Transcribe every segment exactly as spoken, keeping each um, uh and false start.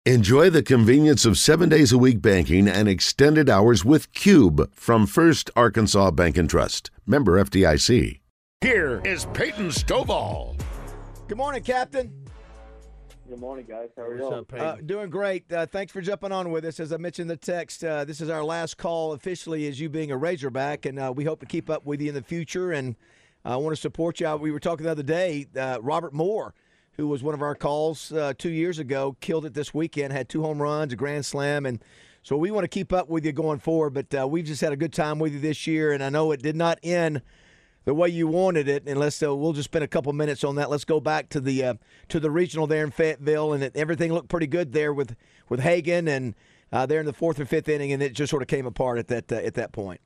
Enjoy the convenience of seven days a week banking and extended hours with Cube from First Arkansas Bank and Trust. Member F D I C. Here is Peyton Stovall. Good morning, Captain. Good morning, guys. How are What's you? up, Peyton? Uh, doing great. Uh, thanks for jumping on with us. As I mentioned in the text, uh, this is our last call officially as you being a Razorback, and uh, we hope to keep up with you in the future, and I uh, want to support you. We were talking the other day, uh, Robert Moore, who was one of our calls uh, two years ago, killed it this weekend, had two home runs, a grand slam, and so we want to keep up with you going forward, but uh, we've just had a good time with you this year, and I know it did not end the way you wanted it, and let's, uh, we'll just spend a couple minutes on that. Let's go back to the uh, to the regional there in Fayetteville, and it, everything looked pretty good there with, with Hagan, and uh, there in the fourth or fifth inning, and it just sort of came apart at that uh, at that point.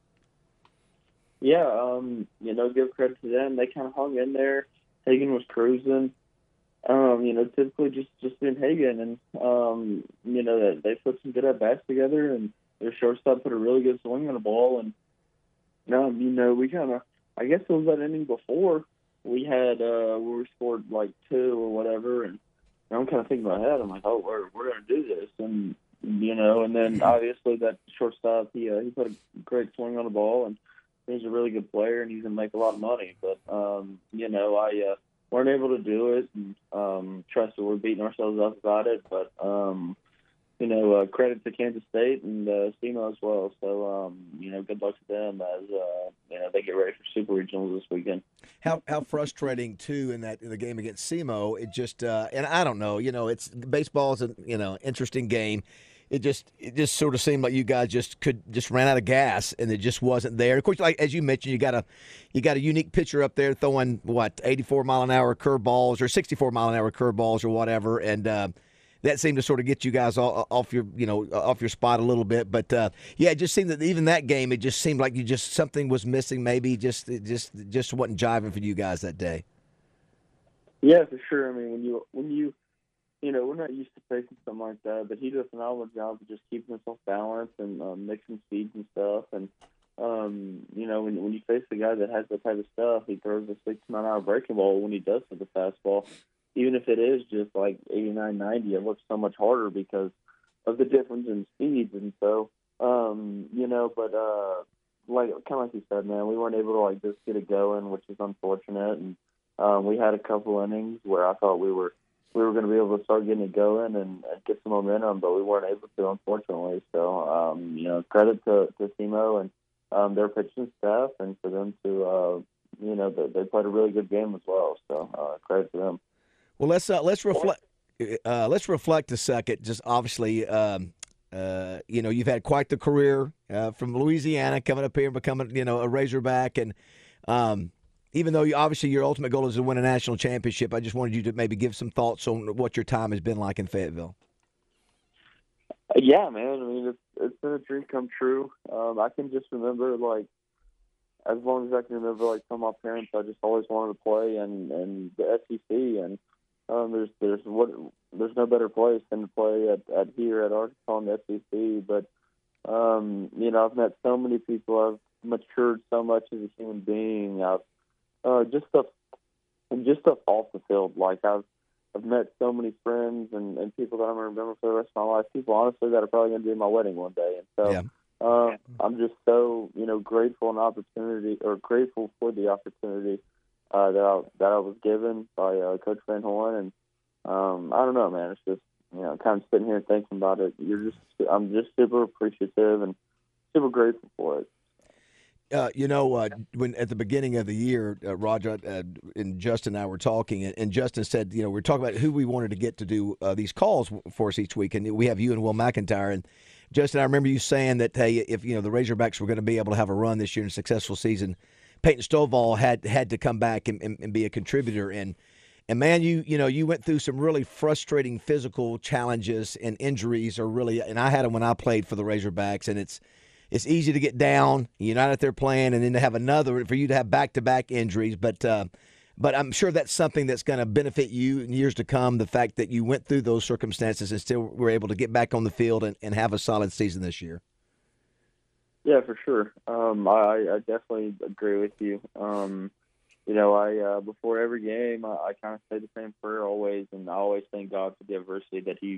Yeah, um, you know, give credit to them. They kind of hung in there. Hagan was cruising. Um, you know, typically just, just being Hagan, and, um, you know, they put some good at-bats together, and their shortstop put a really good swing on the ball, and, um, you know, we kind of, I guess it was that inning before, we had, uh, where we scored, like, two or whatever, and I'm kind of thinking in my head, I'm like, oh, we're, we're going to do this, and, you know, and then obviously that shortstop, he, uh, he put a great swing on the ball, and he's a really good player, and he's going to make a lot of money, but, um, you know, I, uh, weren't able to do it, and um, trust that we're beating ourselves up about it. But, um, you know, uh, credit to Kansas State and uh, SEMO as well. So, um, you know, good luck to them as, uh, you know, they get ready for Super Regionals this weekend. How how frustrating, too, in that in the game against SEMO. It just, uh, and I don't know, you know, it's baseball is a, you know, interesting game. It just it just sort of seemed like you guys just could just ran out of gas, and it just wasn't there. Of course, like as you mentioned, you got a you got a unique pitcher up there throwing what eighty-four mile an hour curveballs or sixty-four mile an hour curveballs or whatever, and uh, that seemed to sort of get you guys all, off your you know off your spot a little bit. But uh, yeah, it just seemed that even that game, it just seemed like you just something was missing. Maybe just it just just wasn't jiving for you guys that day. Yeah, for sure. I mean, when you when you You know, we're not used to facing something like that, but he did a phenomenal job of just keeping himself balanced and um, mixing speeds and stuff. And, um, you know, when when you face a guy that has that type of stuff, he throws a sixty mile an hour breaking ball when he does hit the fastball. Even if it is just like eighty-nine, ninety, it looks so much harder because of the difference in speeds. And so, um, you know, but uh, like kind of like you said, man, we weren't able to like just get it going, which is unfortunate. And um, we had a couple innings where I thought we were. we were going to be able to start getting it going and, and get some momentum, but we weren't able to, unfortunately. So, um, you know, credit to, to SEMO and um, their pitching staff, and for them to, uh, you know, they, they played a really good game as well. So, uh, credit to them. Well, let's uh, let's reflect. Uh, let's reflect a second. Just obviously, um, uh, you know, you've had quite the career uh, from Louisiana, coming up here and becoming, you know, a Razorback, and um, even though you, obviously your ultimate goal is to win a national championship, I just wanted you to maybe give some thoughts on what your time has been like in Fayetteville. Yeah, man. I mean, it's it's been a dream come true. Um, I can just remember, like, as long as I can remember, like, from my parents, I just always wanted to play in, in the S E C, and um, there's there's what there's no better place than to play at, at here at Arkansas in the S E C. But um, you know, I've met so many people. I've matured so much as a human being. I've Uh, just stuff, just stuff off the field. Like I've, I've met so many friends and, and people that I'm going to remember for the rest of my life. People, honestly, that are probably going to be in my wedding one day. And so, yeah. uh, I'm just so, you know, grateful and opportunity, or grateful for the opportunity uh, that I, that I was given by uh, Coach Van Horn. And um, I don't know, man. It's just, you know, kind of sitting here and thinking about it. You're just, I'm just super appreciative and super grateful for it. Uh, you know, uh, when at the beginning of the year, uh, Roger uh, and Justin and I were talking, and, and Justin said, you know, we are talking about who we wanted to get to do uh, these calls for us each week, and we have you and Will McIntyre. And Justin, I remember you saying that, hey, if you know the Razorbacks were going to be able to have a run this year in a successful season, Peyton Stovall had had to come back and, and, and be a contributor. And and man, you you know you went through some really frustrating physical challenges and injuries, or really, and I had them when I played for the Razorbacks, and it's. It's easy to get down. You're not out there playing, and then to have another for you to have back-to-back injuries. But uh, but I'm sure that's something that's going to benefit you in years to come. The fact that you went through those circumstances and still were able to get back on the field and, and have a solid season this year. Yeah, for sure. Um, I, I definitely agree with you. Um, you know, I uh, before every game, I, I kind of say the same prayer always, and I always thank God for the adversity that He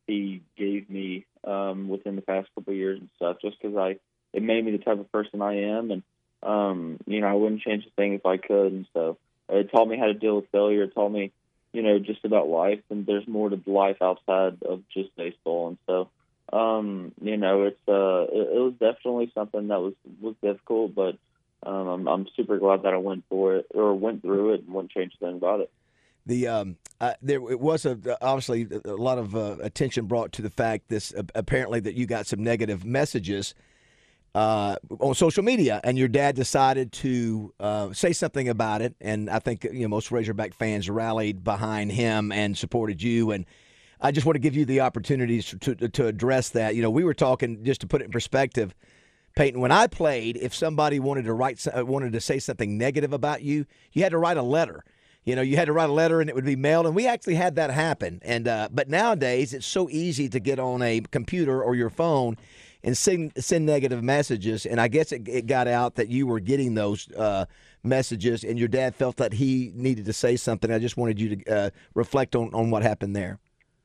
he gave me um, within the past couple of years and stuff, just because I it made me the type of person I am, and um, you know, I wouldn't change a thing if I could. And so it taught me how to deal with failure. It taught me, you know, just about life, and there's more to life outside of just baseball. And so, um, you know, it's uh, it, it was definitely something that was was difficult, but um, I'm, I'm super glad that I went for it or went through it and wouldn't change a thing about it. The um, uh, there it was a obviously a lot of uh, attention brought to the fact this uh, apparently that you got some negative messages uh, on social media, and your dad decided to uh, say something about it. And I think you know most Razorback fans rallied behind him and supported you. And I just want to give you the opportunities to to address that. You know, we were talking just to put it in perspective. Peyton, when I played, if somebody wanted to write wanted to say something negative about you, you had to write a letter. You know, you had to write a letter and it would be mailed, and we actually had that happen. And uh, but nowadays, it's so easy to get on a computer or your phone and send, send negative messages. And I guess it, it got out that you were getting those uh, messages, and your dad felt that he needed to say something. I just wanted you to uh, reflect on, on what happened there.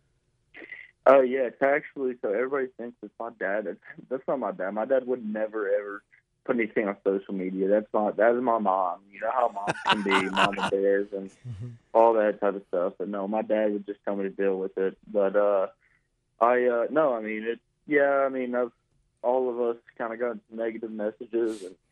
Oh, yeah, it's actually, so everybody thinks it's my dad. That's, that's not my dad. My dad would never, ever put anything on social media. That's not, that is my mom. You know how moms can be, mom and bears and mm-hmm. all that type of stuff. But no, my dad would just tell me to deal with it. But uh, I, uh, no, I mean, it, yeah, I mean, I've, all of us kind of got negative messages. And,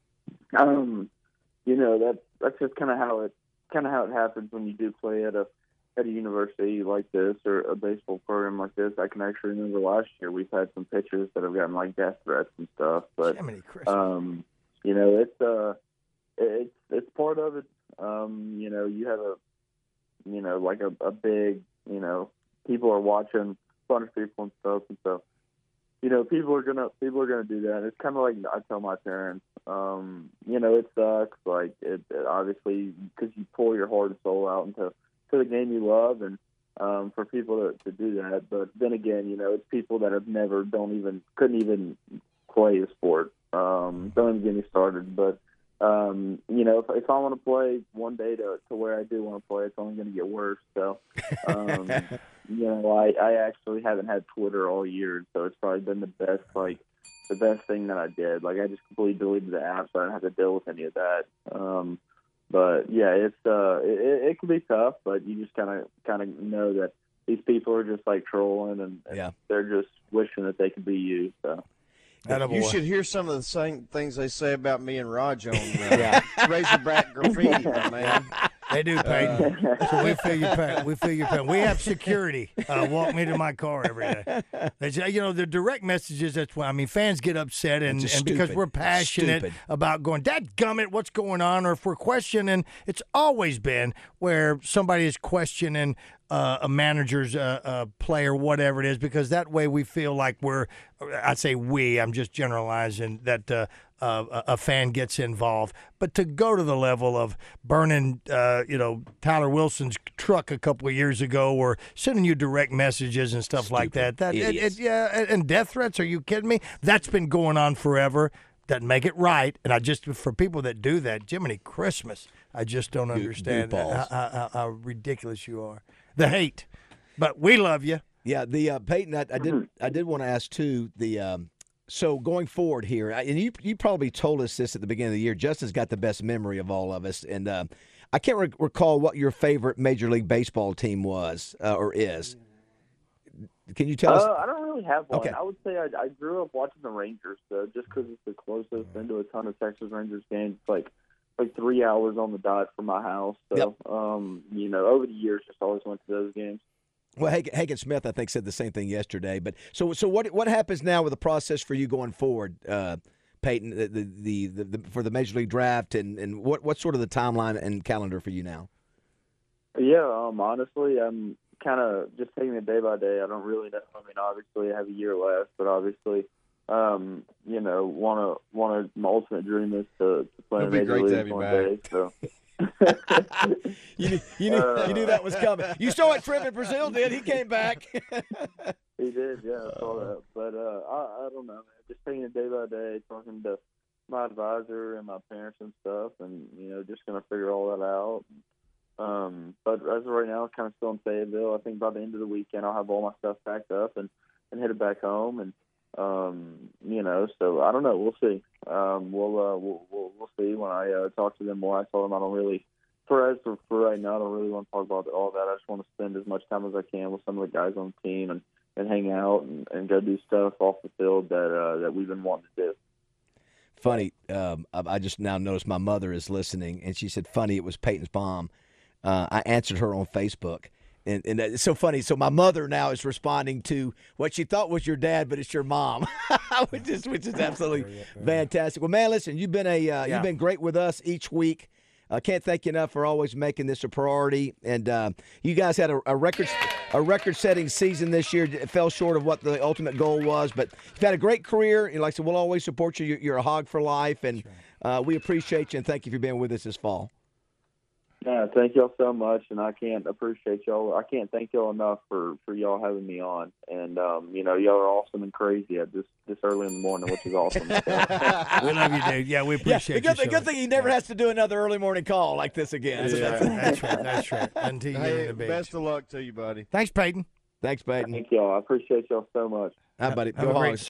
um, you know, that that's just kind of how it, kind of how it happens when you do play at a, at a university like this or a baseball program like this. I can actually remember last year we've had some pitchers that have gotten like death threats and stuff. But um, you know, it's uh, it's it's part of it. Um, you know, you have a, you know, like a, a big, you know, people are watching, a bunch of people and stuff, and so you know, people are gonna people are gonna do that. It's kind of like I tell my parents, um, you know, it sucks. Like it, it obviously because you pour your heart and soul out into to the game you love, and um, for people to, to do that. But then again, you know, it's people that have never, don't even, couldn't even play the sport. Um, don't even get me started. But, um, you know, if, if I want to play one day to, to where I do want to play, it's only going to get worse. So, um, you know, I, I actually haven't had Twitter all year, so it's probably been the best, like, the best thing that I did. Like, I just completely deleted the app, so I don't have to deal with any of that. Um, But yeah, it's uh, it, it can be tough, but you just kind of kind of know that these people are just like trolling, and, and yeah. they're just wishing that they could be you. So you should hear some of the same things they say about me and Raj on uh, yeah. Razorback Graffiti, my man. They do, Peyton. Uh, so we feel your pain. We feel your pain. We have security uh, walk me to my car every day. They say, you know, the direct messages. That's why I mean, fans get upset, and, and because we're passionate stupid. about going, dadgummit, what's going on? Or if we're questioning, it's always been where somebody is questioning uh, a manager's uh, uh, play or whatever it is, because that way we feel like we're. I say we. I'm just generalizing that. Uh, Uh, a fan gets involved, but to go to the level of burning, uh, you know, Tyler Wilson's truck a couple of years ago, or sending you direct messages and stuff Stupid like that, that it, it, yeah, and death threats. Are you kidding me? That's been going on forever. Doesn't make it right. And I just, for people that do that, Jiminy Christmas, I just don't understand how, how, how ridiculous you are. The hate, but we love you. Yeah, the uh, Peyton, I, I did, I did want to ask too. The um, So going forward here, and you you probably told us this at the beginning of the year, Justin's got the best memory of all of us, and uh, I can't re- recall what your favorite Major League Baseball team was uh, or is. Can you tell uh, us? I don't really have one. Okay. I would say I, I grew up watching the Rangers, though, just because it's the closest. Been to a ton of Texas Rangers games. It's like like three hours on the dot from my house. So, yep. um, you know, over the years, just always went to those games. Well, Hagen Smith, I think, said the same thing yesterday. But so, so what? What happens now with the process for you going forward, uh, Peyton, the, the, the, the for the Major League Draft, and, and what what's sort of the timeline and calendar for you now? Yeah, um, honestly, I'm kind of just taking it day by day. I don't really know. I mean, obviously, I have a year left, but obviously, um, you know, want to want to. My ultimate dream is to, to play in the Major League one day. So. you knew, you knew, uh, you knew that was coming. You saw what Trip in Brazil did. He came back. He did, yeah, I saw that. But uh, I, I don't know, man. Just taking it day by day, talking to my advisor and my parents and stuff, and you know, just gonna figure all that out. Um, but as of right now, I'm kind of still in Fayetteville. I think think by the end of the weekend I'll have all my stuff packed up and, and headed back home. And, um, you know, so I don't know. We'll see. Um, we'll, uh, we'll, we'll, we'll see when I uh, talk to them more. I told them I don't really, for, for, for right now, I don't really want to talk about all that. I just want to spend as much time as I can with some of the guys on the team and, and hang out and, and go do stuff off the field that, uh, that we've been wanting to do. Funny, um, I just now noticed my mother is listening, and she said, funny, it was Peyton's mom. Uh, I answered her on Facebook, and, and it's so funny. So my mother now is responding to what she thought was your dad, but it's your mom, which is which is absolutely fantastic. Well, man, listen, you've been a uh, Yeah. you've been great with us each week. I uh, can't thank you enough for always making this a priority. And uh, you guys had a, a record a record-setting season this year. It fell short of what the ultimate goal was, but you've had a great career. And like I said, we'll always support you. You're, you're a hog for life, and uh, we appreciate you and thank you for being with us this fall. Yeah, thank y'all so much, and I can't appreciate y'all. I can't thank y'all enough for, for y'all having me on. And um, you know, y'all are awesome and crazy at this this early in the morning, which is awesome. We love you, dude. Yeah, we appreciate yeah, the good, you. The good thing he never yeah. has to do another early morning call like this again. So yeah. that's, that's right. That's right. Until you hey, get in the beach. Best of luck to you, buddy. Thanks, Peyton. Thanks, Peyton. Thank y'all. I appreciate y'all so much. Hi, buddy. Have Go a great Hogs.